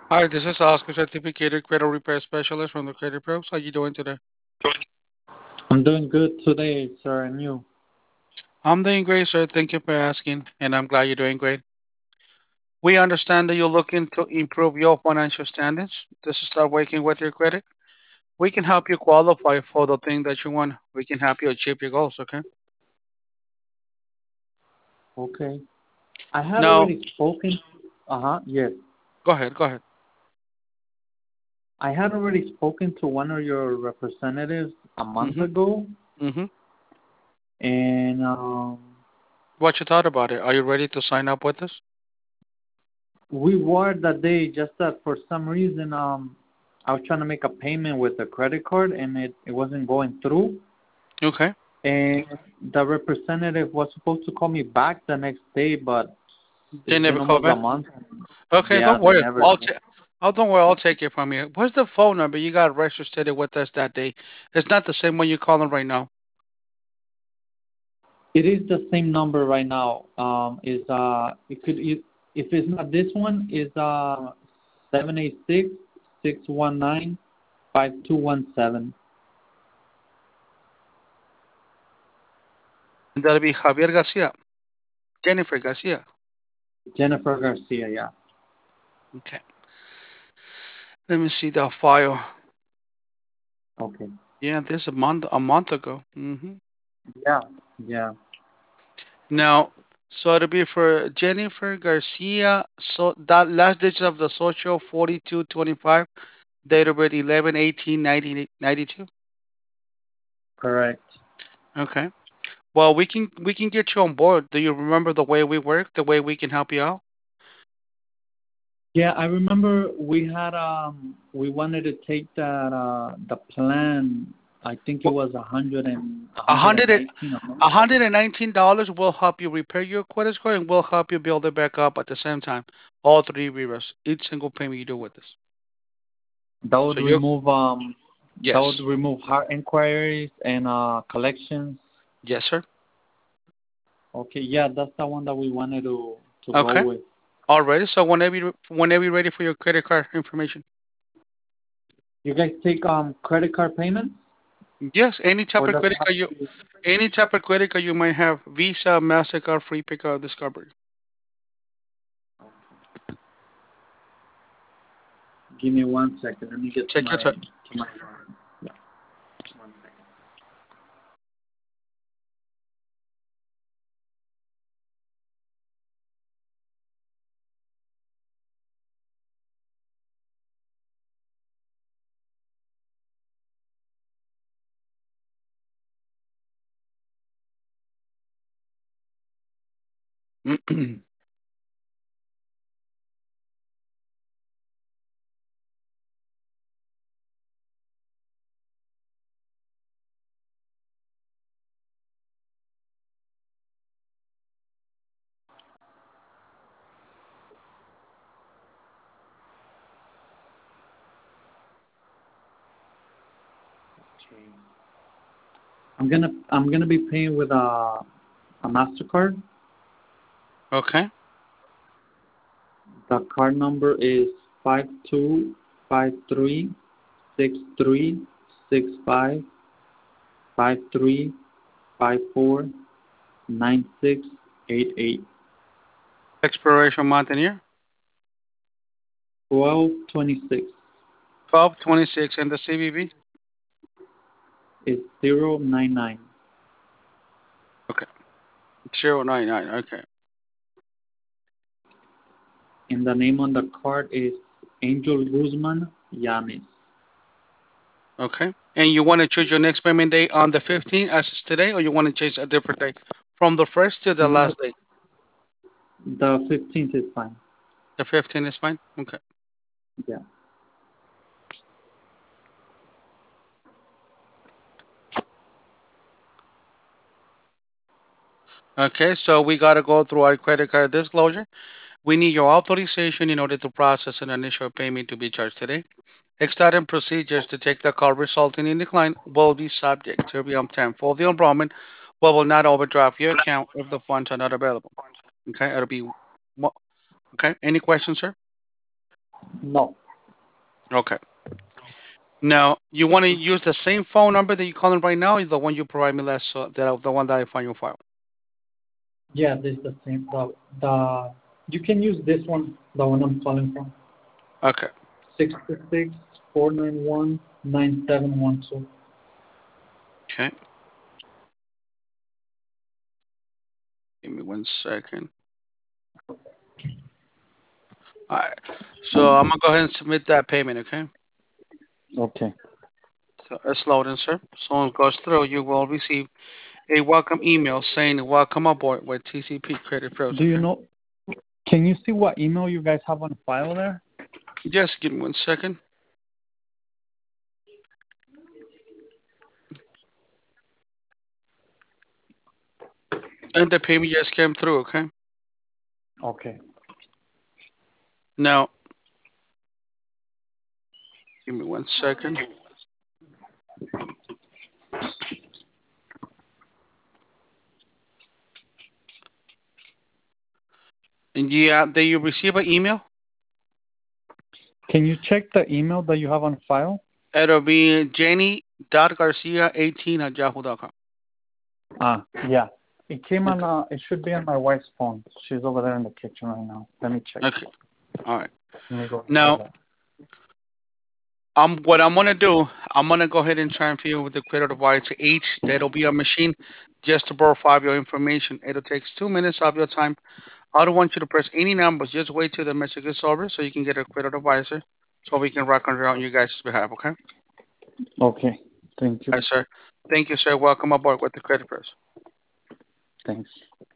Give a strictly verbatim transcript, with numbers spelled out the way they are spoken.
Hi, this is Oscar, certificated credit repair specialist from the Credit Pros. How you doing today? I'm doing good today, sir, and you? I'm doing great, sir. Thank you for asking, and I'm glad you're doing great. We understand that you're looking to improve your financial standards to start working with your credit. We can help you qualify for the thing that you want. We can help you achieve your goals, okay? Okay. I had Now, already spoken. Uh huh. Yes. go ahead, go ahead. I had already spoken to one of your representatives a month Mm-hmm, ago, mm-hmm. and um, What you thought about it? Are you ready to sign up with us? we were that day. Just that for some reason, um, I was trying to make a payment with a credit card, and it it wasn't going through. Okay. And the representative was supposed to call me back the next day, but They it's been never call almost a back? month. Okay, Yeah, don't they worry. never. I'll ta- oh, don't worry. I'll take it from you. What's the phone number you got registered with us that day? It's not the same one you're calling right now. It is the same number right now. Um, is uh, it could it, if it's not this one, is uh seven eight six six one nine five two one seven. And that'll be Javier Garcia, Jennifer Garcia. Jennifer Garcia. Yeah. Okay. Let me see the file. Okay. Yeah, this a month a month ago. Hmm. Yeah. Yeah. Now, so it'll be for Jennifer Garcia. So that last digit of the social forty-two twenty-five, date of birth eleven eighteen nineteen ninety-two. Correct. Okay. Well, we can we can get you on board. Do you remember the way we work, the way we can help you out? Yeah, I remember we had um we wanted to take that uh the plan. I think it Well, was a hundred and a a hundred hundred and and eighteen a month. a hundred and nineteen dollars will help you repair your credit score and will help you build it back up at the same time. All three reruns, each single payment you do with this. That would So you remove um that would yes, remove hard inquiries and uh collections. yes, sir. Okay, yeah, that's the one that we wanted to to go Okay, with. alrighty. So whenever you whenever you're ready for your credit card information, You guys take um credit card payments, yes, any type or of does it credit have card you to be? any type of credit card you might have, Visa, Mastercard, Free Pickup, Discovery. Give me one second. Let me get to Take your my time. to my. Yeah, one second. Okay. I'm gonna I'm gonna be paying with a a Mastercard. Okay. The card number is five two five three six three six five five three five four nine six eight eight. Expiration month and year. Twelve twenty six twelve twenty-six and the C V V. is zero nine nine. Okay. zero nine nine. Okay. And the name on the card is Angel Guzman Yanis. Okay. And you want to choose your next payment date on the fifteenth as is today, or you want to change a different day from the first to the No, last day? the fifteenth is fine. The fifteenth is fine. Okay. Yeah. Okay. So we got to go through our credit card disclosure. We need your authorization in order to process an initial payment to be charged today. Extant procedures to take the call resulting in decline will be subject to be obtained for the enrollment, but will not overdraft your account if the funds are not available. Okay, it'll be mo- okay. Any questions, sir? No. Okay. Now, you want to use the same phone number that you're calling right now, or the one you provided me last, uh, the, the one that I found your file? Yeah, this is the same. The, the you can use this one, the one I'm calling from. Okay. Six six six four nine one nine seven one two. Okay. Give me one second. All right. So I'm gonna go ahead and submit that payment. Okay. Okay. So it's loading, sir. So when it goes through, you will receive a welcome email saying "Welcome aboard with T C P Credit Pros." Do you Okay. know? Can you see what email you guys have on file there? Just give me one second. And the payment just came through. Okay. Okay. Now, give me one second. And yeah, did you receive an email? Can you check the email that you have on file? It'll be jenny dot garcia eighteen at yahoo dot com. Ah, yeah. It came on. Okay. Uh, it should be on my wife's phone. She's over there in the kitchen right now. Let me check. Okay. All right. Let me go for Now, that. um, what I'm gonna do, I'm gonna go ahead and transfer you with the credit advisor H. That'll be a machine just to verify your information. It'll take two minutes of your time. I don't want you to press any numbers. Just wait till the message is over so you can get a credit advisor so we can record it on you guys' behalf. Okay. All Okay. Thank you. right, sir. Thank you, sir. Welcome aboard with the credit press. Thanks.